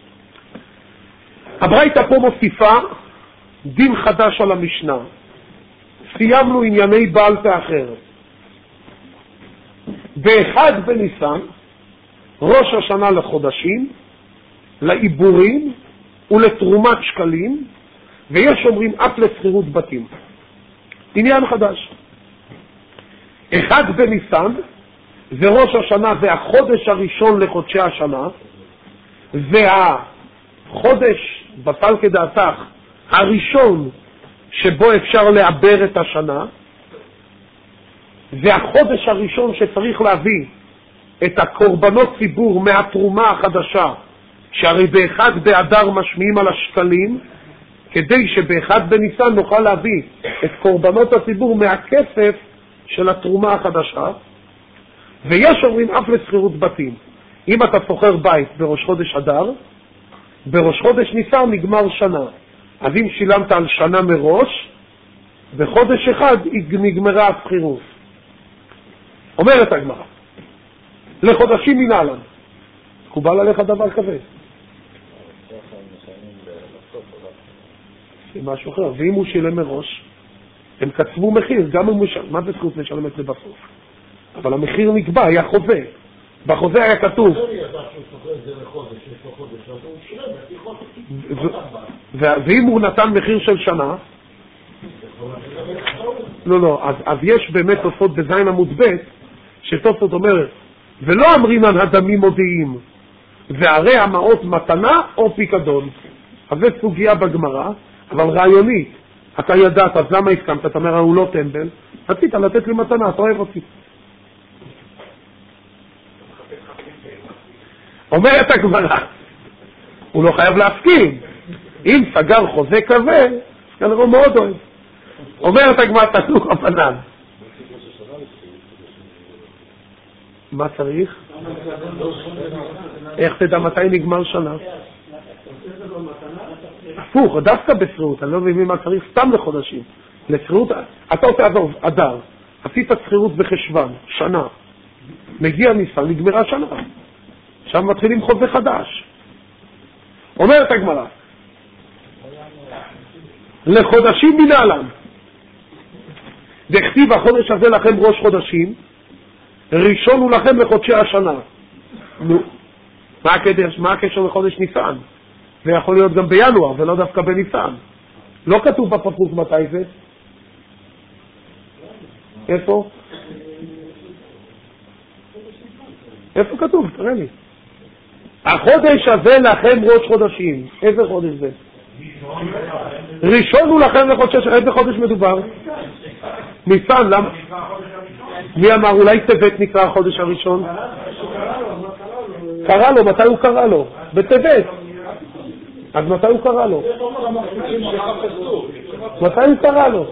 [SPEAKER 1] הברייתא פה מוסיפה דין חדש על המשנה. סיימנו ענייני בעל פה אחר. באחד בניסן, ראש השנה לחודשים, לעיבורים ולתרומת שקלים, ויש אומרים אף לסחירות בתים. עניין חדש. אחד בניסן, זה ראש השנה, זה החודש הראשון לחודשי השנה, והחודש, בפל כדעתך, הראשון שבו אפשר לעבר את השנה, זה החודש הראשון שצריך להביא את הקורבנות ציבור מהתרומה החדשה, שהרי באחד באדר משמיעים על השקלים, כדי שבאחד בניסן נוכל להביא את קורבנות הציבור מהכסף של התרומה החדשה. ויש אומרים אף לסחירות בתים. אם אתה שוכר בית בראש חודש אדר, בראש חודש ניסן נגמר שנה. אז אם שילמת על שנה מראש, בחודש אחד נגמרה הסחירות. אומרת הגמרא, לחודשים מנהלן. מקובל עליך דבר כזה? זה משהו אחר. ואם הוא שילם מראש, הם קצבו מחיר, גם אם הוא שילם. מה זה זכות לשלם את זה בסוף? אבל המחיר נקבע, היה חוזה. בחוזה היה כתוב. ואם הוא נתן מחיר של שנה, לא, לא, אז, אז יש באמת תוספות בזין עמוד ב' שתוספות אומרת, ולא אמרינן הדמים מודיעים, והרי המעות מתנה או פיקדון. אז זה סוגיה בגמרא, אבל רעיונית, אתה ידעת, אז למה הסכמת? אתה אומר, הוא לא טמבל, רצית לתת לי מתנה, אתה אוהב אותי. אומרת הגמרא, הוא לא חייב להסכים. אם סגר חוזה כזה, כנראה הוא מאוד אוהב. אומרת הגמרא, תנוח רבנן. מה צריך? איך תדע מתי נגמר שנה? הפוך, דווקא בסחירות, אני לא מבין מה צריך סתם לחודשים. לסחירות, אתה עושה אדר, עשית סחירות בחשוון, שנה. מגיע ניסן, נגמרה שנה. עכשיו מתחילים חוזה חדש. אומרת הגמרא, לחודשים מנהלם. דכתיב החודש הזה לכם ראש חודשים, ראשון הוא לכם לחודשי השנה. נו, מה הקשר, מה הקשר לחודש ניסן? זה יכול להיות גם בינואר ולא דווקא בניסן. לא כתוב בפסוק מתי זה. איפה? איפה כתוב? תראה לי. החודש הזה לכם ראש חודשים. איזה חודש זה? ראשון הוא לכם לחודשי השנה. איזה חודש מדובר? ניסן, למה? מי אמר? אולי טבת נקרא החודש הראשון? קרא לו, מתי הוא קרא לו? בטבת. אז מתי הוא קרא לו? מתי הוא קרא לו?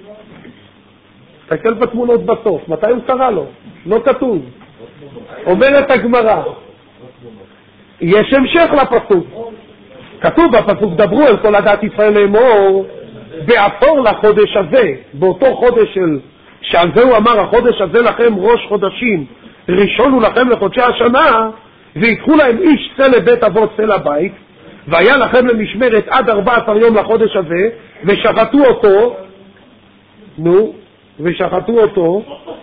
[SPEAKER 1] תסתכל בתמונות בסוף, מתי הוא קרא לו? לא כתוב. אומרת הגמרא, יש המשך לפסוק. כתוב בפסוק, דברו אל כל עדת ישראל לאמור, בעשור לחודש הזה, באותו חודש של, שעל זה הוא אמר, החודש הזה לכם ראש חודשים, ראשון הוא לכם לחודשי השנה, ויקחו להם איש צא לבית אבות צא לבית, והיה לכם למשמרת עד ארבע עשר יום לחודש הזה, ושחטו אותו, נו, ושחטו אותו,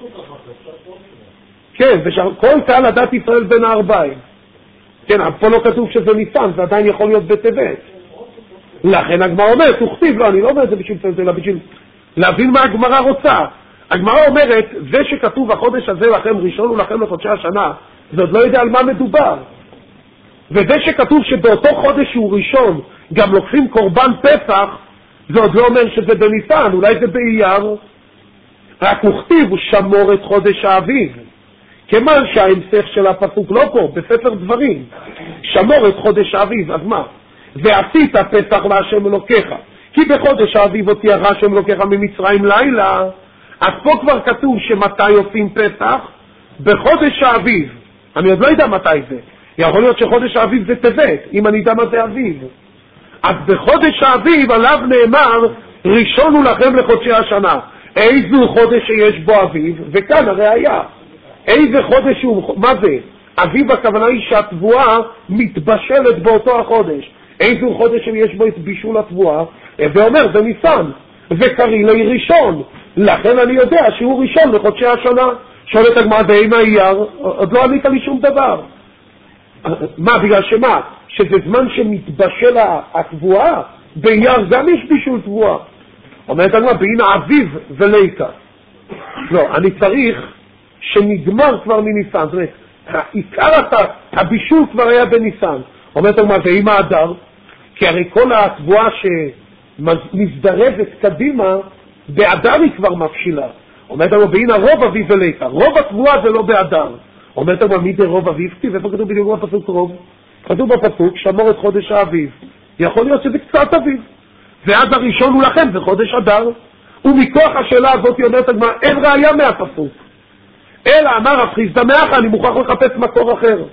[SPEAKER 1] כן, ושח... כל קהל עדת ישראל בין הארבעים. כן, אבל פה לא כתוב שזה ניסן, זה עדיין יכול להיות בטבת. לכן הגמרא אומרת, תוכתיב, לא, אני לא אומר את זה בשביל זה, אלא בשביל להבין מה הגמרא רוצה. הגמרא אומרת, זה שכתוב החודש הזה לכם ראשון ולכם לחודשי השנה, זה עוד לא יודע על מה מדובר. וזה שכתוב שבאותו חודש שהוא ראשון גם לוקחים קורבן פסח, זה עוד לא אומר שזה בניסן, אולי זה באייר. רק וכתיב, הוא שמור את חודש האביב. כיוון שההמשך של הפסוק לא פה, בספר דברים, שמור את חודש האביב, אז מה? ועשית פסח להשם אלוקיך, כי בחודש האביב אותי הרע השם אלוקיך ממצרים לילה. אז פה כבר כתוב שמתי עושים פסח? בחודש האביב. אני עוד לא יודע מתי זה. יכול להיות שחודש האביב זה טבת, אם אני יודע מה זה אביב. אז בחודש האביב עליו נאמר, ראשון הוא לכם לחודשי השנה. איזו חודש שיש בו אביב? וכאן הראיה. איזה חודש הוא, מה זה? אביב הכוונה היא שהתבואה מתבשלת באותו החודש. איזו חודש שיש בו את בישול התבואה? ואומר, זה ניסן. וקרי לי ראשון. לכן אני יודע שהוא ראשון לחודשי השנה. שואלת הגמרא, ואם האייר? עוד לא ענית לי שום דבר. מה, בגלל שמה? שזה זמן שמתבשל התבואה? באייר גם יש בישול תבואה. אומרת הגמרא, בהנה אביב וליקה. לא, אני צריך שנגמר כבר מניסן. זאת אומרת, העיקר הבישול כבר היה בניסן. אומרת הגמרא, ואם האדר? כי הרי כל התבואה שמזדרזת קדימה, באדר היא כבר מפשילה. אומרת הגמרא, בהנה רוב אביב וליקה. רוב התבואה זה לא באדר. אומרת הגמרא, מי זה רוב אביב? כתיב, איפה כתוב בדיוק בפסוק רוב? כתוב בפסוק, שמור את חודש האביב. יכול להיות שזה קצת אביב. ועד הראשון הוא לכם, זה חודש אדר. ומכוח השאלה הזאת אומרת הגמרא, אין ראיה מהפסוק. אלא אמר רב חיסדא מאחא, אני מוכרח לחפש מקור אחר.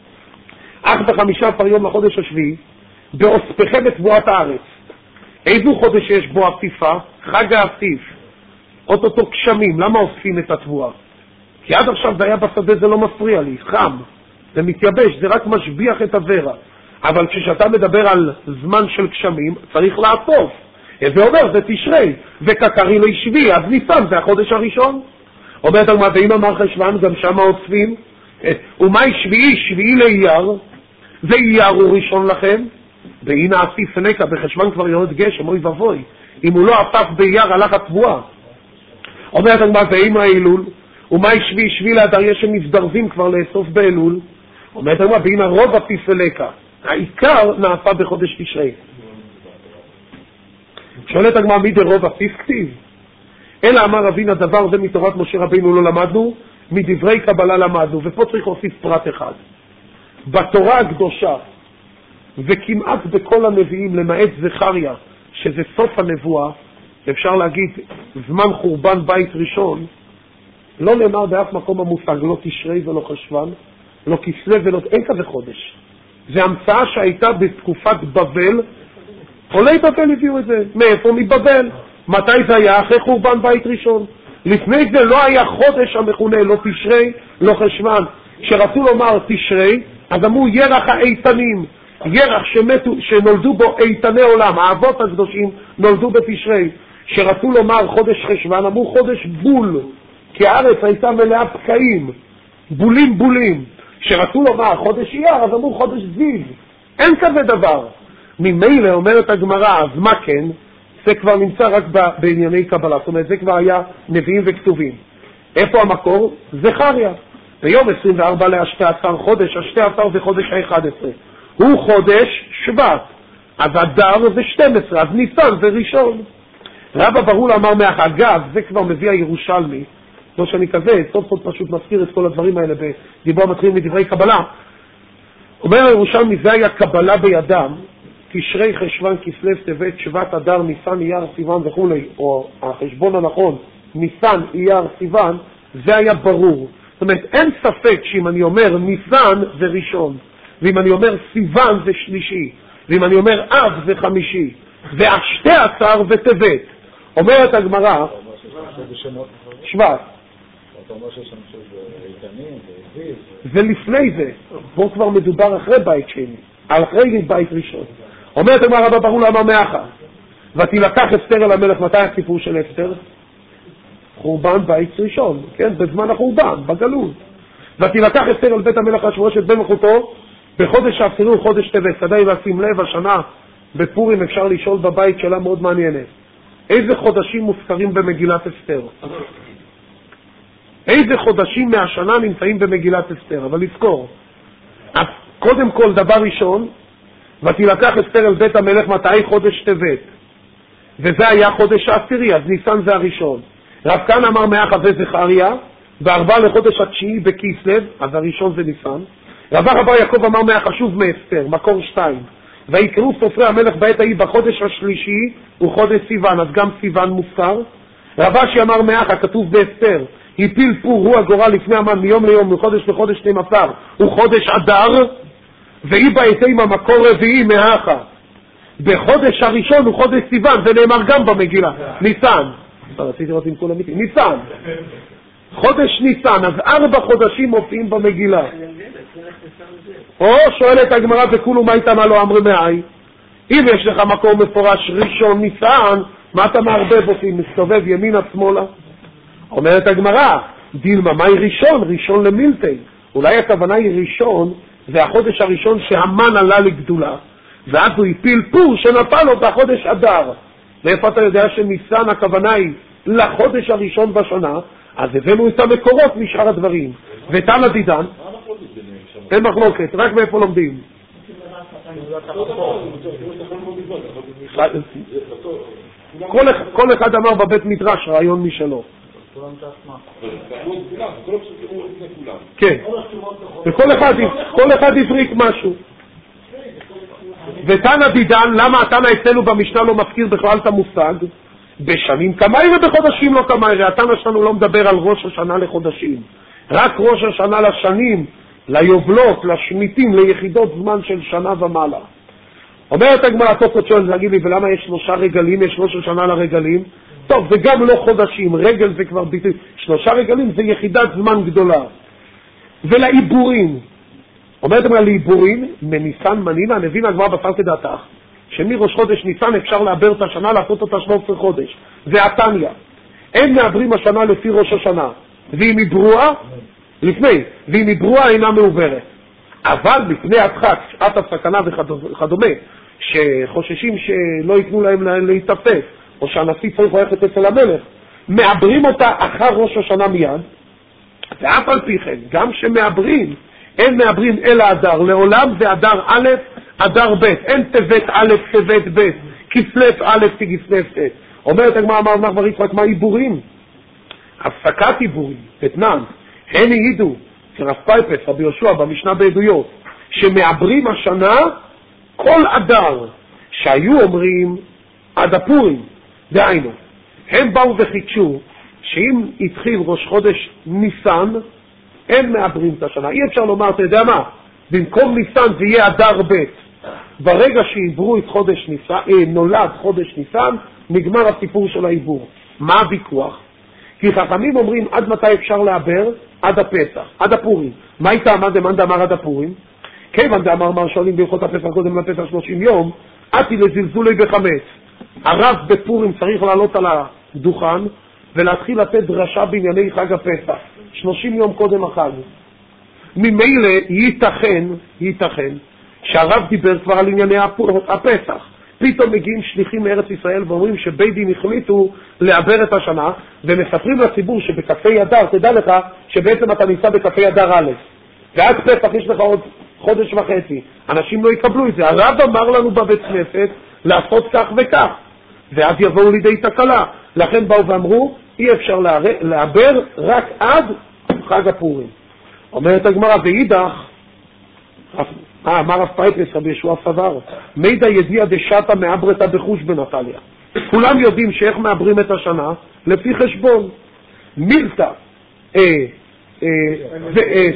[SPEAKER 1] אך בחמישה עשר יום לחודש השביעי, באוספכם את תבואת הארץ. איזו חודש יש בו עפיפה? חג האסיף. אוטוטו גשמים, למה אוספים את התבואה? כי עד עכשיו זה היה בשדה, זה לא מפריע לי, חם, זה מתייבש, זה רק משביח את הוורע. אבל כשאתה מדבר על זמן של גשמים, צריך לאסוף. זה אומר, זה תשרי, וכקרי לי שביעי, אז ניסן, זה החודש הראשון. אומרת הגמרא, ואם אמר חשוון, גם שם אוספים. ומאי שביעי, שביעי לאייר, זה אייר הוא ראשון לכם. והנה אסיף נקה, בחשוון כבר יורד גשם, אוי ובוי. אם הוא לא אסף באייר, הלך התבואה. אומרת הגמרא, ואם האילול, ומאי שביעי, שביעי לאדר, יש שמזדרזים כבר לאסוף באלול. אומרת הגמרא, והנה רוב אסיף נקה. העיקר נעשה בחודש תשרי. שואלת הגמרא, מי דרוב אפיס כתיב? אלא אמר אבינו, הדבר זה מתורת משה רבינו לא למדנו, מדברי קבלה למדנו. ופה צריך להוסיף פרט אחד. בתורה הקדושה, וכמעט בכל הנביאים, למעט זכריה, שזה סוף הנבואה, אפשר להגיד, זמן חורבן בית ראשון, לא נאמר באף מקום המושג, לא תשרי ולא חשוון, לא כסלו ולא... אין כזה חודש. זה המצאה שהייתה בתקופת בבל, עולי בבל הביאו את זה. מאיפה? מבבל. מתי זה היה? אחרי חורבן בית ראשון. לפני זה לא היה חודש המכונה, לא תשרי, לא חשוון. כשרצו לומר תשרי, אז אמרו ירח האיתנים, ירח שמתו, שנולדו בו איתני עולם, האבות הקדושים נולדו בתשרי. כשרצו לומר חודש חשוון, אמרו חודש בול, כי הארץ הייתה מלאה פקעים, בולים בולים. כשרצו לומר חודש אייר, אז אמרו חודש זיו. אין כזה דבר. ממילא אומרת הגמרא, אז מה כן? זה כבר נמצא רק בענייני קבלה, זאת אומרת, זה כבר היה נביאים וכתובים. איפה המקור? זכריה. ביום עשרים וארבע ל-שנים עשר חודש, ה-שנים עשר זה חודש ה-אחד עשר. הוא חודש שבט. אז אדר זה שתים עשרה, אז ניסן זה ראשון. רבא ברול אמר מאח, אגב, זה כבר מביא הירושלמי, לא שאני כזה, סוף סוף פשוט מזכיר את כל הדברים האלה בדיבור המתחילים מדברי קבלה. אומר הירושלמי, זה היה קבלה בידם, תשרי חשוון כסלו טבת שבט אדר ניסן אייר סיוון וכו', או החשבון הנכון, ניסן אייר סיוון, זה היה ברור. זאת אומרת, אין ספק שאם אני אומר ניסן זה ראשון, ואם אני אומר סיוון זה שלישי, ואם אני אומר אב זה חמישי, והשתי עשר וטבת. אומרת הגמרא, שבט.
[SPEAKER 3] אתה אומר שיש שם איתנים, זיו.
[SPEAKER 1] זה לפני זה, פה כבר מדובר אחרי בית שני, אחרי בית ראשון. אומרת הגמרא, רבא ברול אמר מאחה, ותילקח אסתר אל המלך. מתי הסיפור של אסתר? חורבן בית ראשון, כן, בזמן החורבן, בגלות. ותילקח אסתר אל בית המלך אחשוורוש את בן מלכותו בחודש העשירי חודש טבת. כדאי לשים לב, השנה בפורים אפשר לשאול בבית, שאלה מאוד מעניינת. איזה חודשים מוזכרים במגילת אסתר? איזה חודשים מהשנה נמצאים במגילת אסתר? אבל לזכור, אז קודם כל דבר ראשון, ותילקח אסתר אל בית המלך מתי? חודש טבת. וזה היה חודש העשירי, אז ניסן זה הראשון. רב כאן אמר מאח זה זכריה, בארבע לחודש התשיעי בכסלו, אז הראשון זה ניסן. רב אבר יעקב אמר מאח שוב מאסתר, מקור שתיים. ויקראו סופרי המלך בעת ההיא בחודש השלישי הוא חודש סיוון, אז גם סיוון מוזכר. רב אשי אמר מאח, כתוב באסתר, הפיל פור הוא הגורל לפני המן מיום ליום, מחודש לחודש שנים עשר, הוא חודש אדר, והיא בעתים המקור רביעי מאחה. בחודש הראשון הוא חודש סיוון, זה נאמר גם במגילה, ניסן. רציתי לראות עם כל אמיתי, ניסן. חודש ניסן, אז ארבע חודשים מופיעים במגילה. או שואלת הגמרא וכולו מה איתה מה לא אמרי מאי? אם יש לך מקור מפורש ראשון ניסן, מה אתה מערבב אותי? מסתובב ימינה שמאלה? אומרת הגמרא, דילמה, מהי ראשון? ראשון למילתי. אולי הכוונה היא ראשון, זה החודש הראשון שהמן עלה לגדולה, ואז הוא הפיל פור שנפל לו בחודש אדר. ואיפה אתה יודע שניסן הכוונה היא לחודש הראשון בשנה? אז הבאנו את המקורות משאר הדברים. ותנא דידן, אין מחלוקת, רק מאיפה לומדים? כל אחד אמר בבית מדרש רעיון משלו. כן, וכל אחד יבריק משהו. ותנא דידן, למה התנא אצלנו במשנה לא מזכיר בכלל את המושג? בשנים כמאי ובחודשים לא כמאי. התנא שלנו לא מדבר על ראש השנה לחודשים, רק ראש השנה לשנים, ליובלות, לשמיטים, ליחידות זמן של שנה ומעלה. אומרת הגמרא, תוספות שואל, להגיד לי, ולמה יש שלושה רגלים? יש ראש השנה לרגלים. טוב, זה גם לא חודשים, רגל זה כבר ביטוי. שלושה רגלים זה יחידת זמן גדולה. ולעיבורים, אומרת הגמרא, לעיבורים, מניסן מנינה, נבין הגמרא בפר כדעתך, שמראש חודש ניסן אפשר לעבר את השנה, לעשות אותה שלושה עשר חודש. זה התניא. אין מעברים השנה לפי ראש השנה. ואם היא ברואה, לפני, ואם היא ברואה אינה מעוברת. אבל לפני הדחק, שעת הסכנה וכדומה, שחוששים שלא ייתנו להם להתאפס, או שהנשיא צריך ללכת אצל המלך, מעברים אותה אחר ראש השנה מיד, ואף על פי כן, גם שמעברים, אין מעברים אלא אדר, לעולם זה אדר א', אדר ב', אין טבת א', טבת ב', כסלף א' ככסלף ט'. אומרת הגמרא, אמר רב נחמן יצחק, מה עיבורים? הפסקת עיבורים, אתנן, הן העידו, כרב פייפס, רבי יהושע, במשנה בעדויות, שמעברים השנה כל אדר שהיו אומרים עד הפורים, דהיינו, הם באו וחידשו שאם התחיל ראש חודש ניסן, הם מעברים את השנה. אי אפשר לומר, אתה יודע מה, במקום ניסן זה יהיה אדר ב'. ברגע שעברו את חודש ניסן, אה, נולד חודש ניסן, נגמר הסיפור של העיבור. מה הוויכוח? כי חכמים אומרים עד מתי אפשר לעבר? עד הפסח, עד הפורים. מה הייתה עמד דמאן דאמר עד הפורים? כיוון דאמר מר שואלים בהלכות הפסח קודם לפסח שלושים יום, עתי לזלזולי בחמץ. הרב בפורים צריך לעלות על הדוכן ולהתחיל לתת דרשה בענייני חג הפסח, שלושים יום קודם החג. ממילא ייתכן, ייתכן, שהרב דיבר כבר על ענייני הפסח. פתאום מגיעים שליחים מארץ ישראל ואומרים שבית דין החליטו לעבר את השנה, ומספרים לציבור שבקפה אדר, תדע לך שבעצם אתה נמצא בקפה אדר א', ועד פסח יש לך עוד חודש וחצי. אנשים לא יקבלו את זה. הרב אמר לנו בבית כנסת לעשות כך וכך, ואז יבואו לידי תקלה. לכן באו ואמרו, אי אפשר לעבר רק עד חג הפורים. אומרת הגמרא, ואידך, אה, אמר רב פייפס, רבי יהושע סבר, מידע ידיע דשתא מעברתא בחוש בנתניה. כולם יודעים שאיך מעברים את השנה, לפי חשבון. מילתא, אה, אה, אה,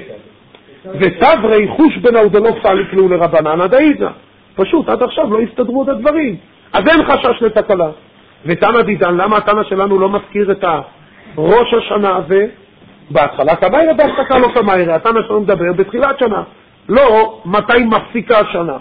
[SPEAKER 1] וסברי חוש בנאו דלא סליק לו לרבנן עד האידא. פשוט, עד עכשיו לא הסתדרו את הדברים. אז אין חשש לתקלה. ותנא דידן, למה התנא שלנו לא מזכיר את ראש השנה הזה? בהתחלה כמיירא, בהפסקה לא כמיירא. התנא שלנו מדבר בתחילת שנה. לא, מתי מפסיקה השנה.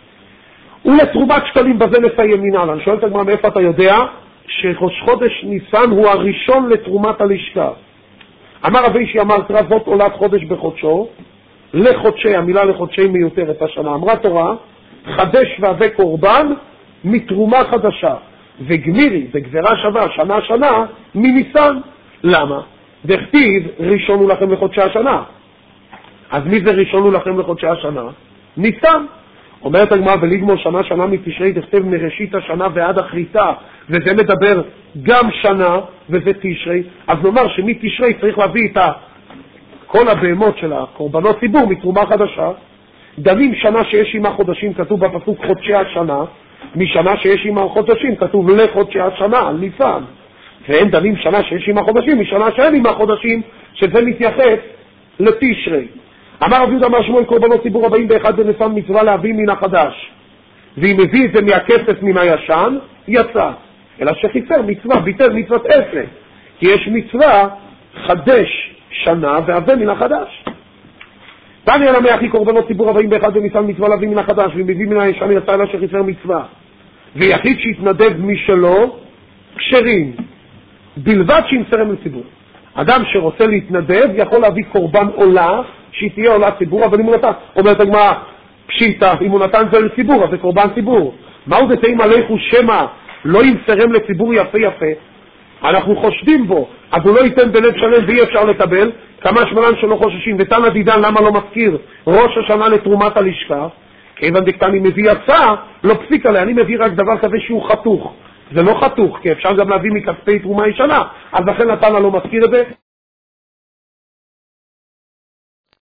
[SPEAKER 1] ולתרומת שקלים בזה נסיים מנהל. אני שואל את הגמרא, מאיפה אתה יודע שראש חודש ניסן הוא הראשון לתרומת הלשכה? אמר רבי ישי, אמר תרא זאת עולת חודש בחודשו, לחודשי, המילה לחודשי מיותרת השנה. אמרה תורה, חדש והווה קורבן מתרומה חדשה, וגמירי, זה גזרה שווה, שנה שנה, מניסן. למה? דכתיב, ראשון הוא לכם לחודשי השנה. אז מי זה ראשון הוא לכם לחודשי השנה? ניסן. אומרת הגמרא, ולגמור שנה שנה מתשרי, דכתיב מראשית השנה ועד אחריתה, וזה מדבר גם שנה, וזה תשרי. אז נאמר שמתשרי צריך להביא את כל הבהמות של הקורבנות ציבור מתרומה חדשה. דנים שנה שיש עמה חודשים, כתוב בפסוק חודשי השנה, משנה שיש עמה חודשים, כתוב לחודשי השנה, ניסן. ואין דנים שנה שיש עמה חודשים, משנה שאין עמה חודשים, שזה מתייחס לתשרי. אמר רבי יהודה אמר שמואל, קורבנות ציבור הבאים באחד בניסן מצווה להביא מן החדש, ואם מביא את זה מהכסף מן הישן, יצא. אלא שחיסר מצווה, ביטל מצוות עשה, כי יש מצווה חדש שנה והווה מן החדש. תניא למה אחי, קורבנות ציבור הבאים באחד בניסן מצווה להביא מן החדש, ואם מביא מן הישן יצא, אלא שחיסר מצווה. ויחיד שהתנדב משלו, כשרים, בלבד שימסרם לציבור. אדם שרוצה להתנדב יכול להביא קורבן עולה, שהיא תהיה עולה ציבור, אבל אם הוא נתן, אומרת הגמרא, פשיטה, אם הוא נתן זה לציבור, אז זה קורבן ציבור. מהו דתאים עליכו שמא לא ימסרם לציבור יפה יפה? אנחנו חושדים בו, אז הוא לא ייתן בלב שלם ואי אפשר לקבל, כמה שמלן שלא חוששים. ותנא דידן, למה לא מזכיר ראש השנה לתרומת הלשכה? כיוון דקתני מביא הצעה, לא פסיק עליה, אני מביא רק דבר כזה שהוא חתוך. זה לא חתוך, כי אפשר גם להביא מכספי תרומה ישנה, אז לכן התנא לא מזכיר את זה.